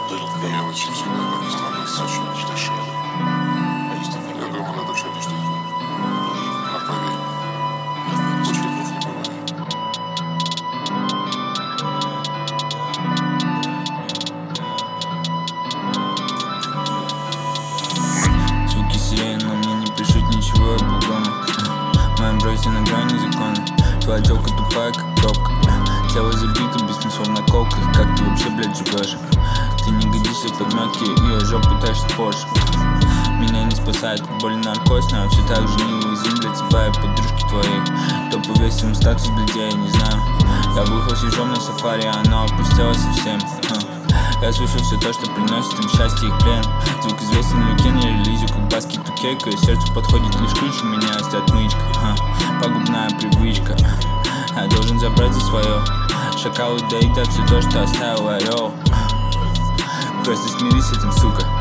Мелочи всегда так становятся очень дешевле. Я думаю, надо что-то ждать. А поверь, больше так не бывает. Звуки сирен, но мне не пишут ничего, я был дома. Мои братья на грани закона. Твоя тёлка тупая, как пробка. Тело забито, бессмысленно колках. Как ты вообще, блядь, живешь? Ты не годишься в подметке, ее жопу тащит позже. Меня не спасает от боли наркоз, но я все так же неуязвим для тебя и подружки твоей. Кто повесил статус людей, не знаю. Я выехал с ежом на сафари, оно опустело совсем. Я слышу все то, что приносит им счастье и плен. Звук известен люке на релизе, как баски тукейка. И сердцу подходит лишь ключ, у меня есть отмычка. Пагубная привычка, я должен забрать за свое. Шакалы доедят все то, что оставил орел. Просто смирись с этим, сука.